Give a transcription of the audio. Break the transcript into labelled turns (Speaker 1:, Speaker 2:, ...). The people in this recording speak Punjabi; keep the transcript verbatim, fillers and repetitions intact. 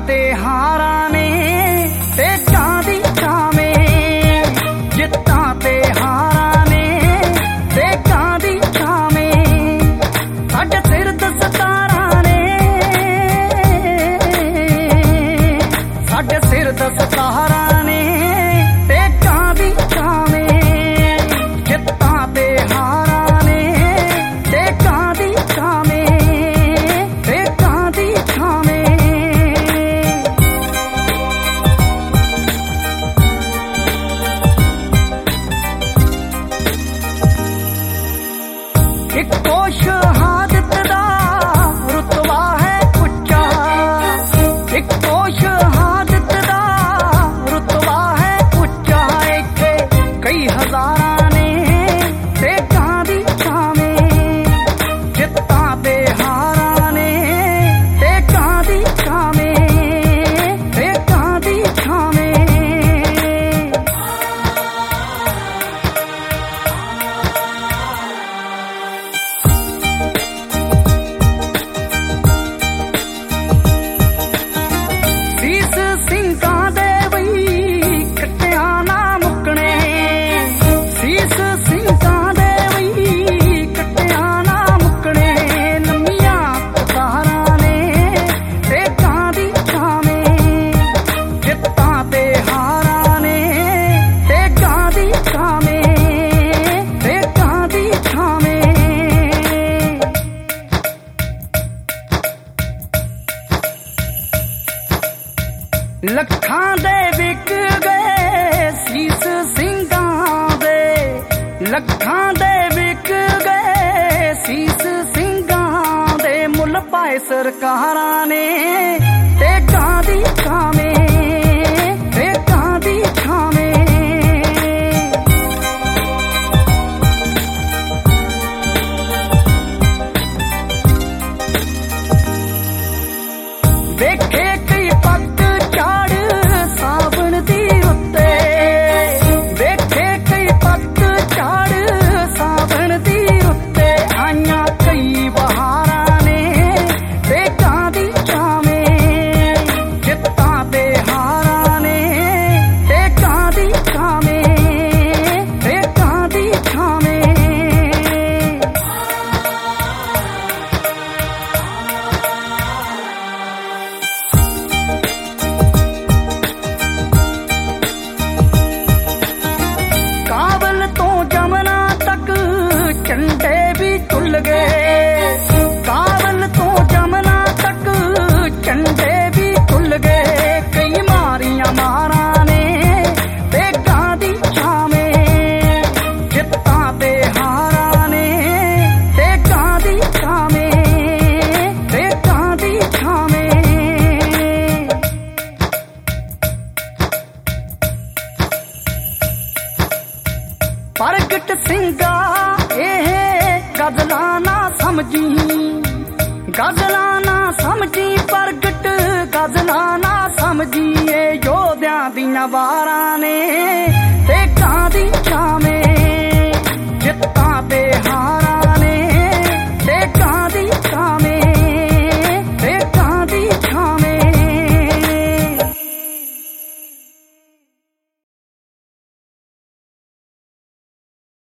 Speaker 1: ते हारां ने टेकां दी छावें, जित्तां ते हारां ने टेकां दी छावें, साडे सिर दस्तारां ने, साडे सिर दस्तारां ने टेकां दी छावें, जित्तां ते हारां ने टेकां दी छावें, टेकां दी छावें। इक्को शहादत दा रुतबा है उच्चा, इक्को शहादत दा रुतबा है उच्चा, इत्थे कई हजारां ने टेकां दी छावें, जित्तां ते हारां ने टेकां दी छावें, टेकां दी छावें। सीस ਸਿੰਘਾਂ ਦੇ ਵਈ ਕੱਟਿਆਂ ਨਾ ਮੁੱਕਣੇ, ਸੀਸ ਸਿੰਘਾਂ ਦੇ ਵਈ ਕੱਟਿਆਂ ਨਾ ਮੁੱਕਣੇ, ਲੰਮੀਆਂ ਕਤਾਰਾਂ ਨੇ टेकां ਦੀ ਛਾਵੇਂ, ਜਿੱਤਾਂ ਤੇ ਹਾਰਾਂ ਨੇ टेकां ਦੀ ਛਾਵੇਂ, टेकां ਦੀ ਛਾਵੇਂ। ਲੱਖਾਂ ਦੇ ਵਿਕ ਗਏ ਸੀਸ ਸਿੰਘਾਂ ਦੇ, ਲੱਖਾਂ ਦੇ ਵਿਕ ਗਏ ਸੀਸ ਸਿੰਘਾਂ ਦੇ, ਮੁੱਲ ਪਾਏ ਸਰਕਾਰਾਂ ਨੇ टेकां ਦੀ ਛਾਵੇਂ, टेकां ਦੀ ਛਾਵੇਂ। ਵੇਖੇ ਕਈ ਪੱਤ ਝਾੜ ਸਾਵਣ ਦੀ ਉੱਤੇ, ਵੇਖੇ ਕਈ ਪੱਤ ਝਾੜ ਸਾਵਣ ਦੀ ਉੱਤੇ, ਆਈਆਂ ਕਈ ਬਹਾਰਾਂ ਨੇ टेकां ਦੀ ਛਾਵੇਂ, ਜਿੱਤਾਂ ਤੇ ਹਾਰਾਂ ਨੇ टेकां ਦੀ ਛਾਵੇਂ, टेकां ਦੀ ਛਾਵੇਂ। ਕਾਬਲ ਤੋਂ ਜਮਨਾ ਤੱਕ ਝੰਡੇ ਵੀ ਝੁੱਲ ਗਏ, ਕਾਬਲ ਤੋਂ ਜਮਨਾ ਤੱਕ ਝੰਡੇ ਵੀ ਝੁੱਲ ਗਏ, ਕਈ ਮਾਰੀਆਂ ਮਾਰਾਂ ਨੇ टेकां ਦੀ ਛਾਵੇਂ, ਜਿੱਤਾਂ ਤੇ ਹਾਰਾਂ ਨੇ टेकां ਦੀ ਛਾਵੇਂ, टेकां ਦੀ ਛਾਵੇਂ। ਪ੍ਰਗਟ ਸਿੰਘਾ ਇਹ ਗਜ਼ਲਾਂ ਨਾ ਸਮਝੀ, ਗਜ਼ਲਾਂ ਨਾ ਸਮਝੀ, ਪ੍ਰਗਟ ਗਜ਼ਲਾਂ ਨਾ ਸਮਝੀ, ਇਹ ਯੋਧਿਆਂ ਦੀਆਂ ਵਾਰਾਂ ਨੇ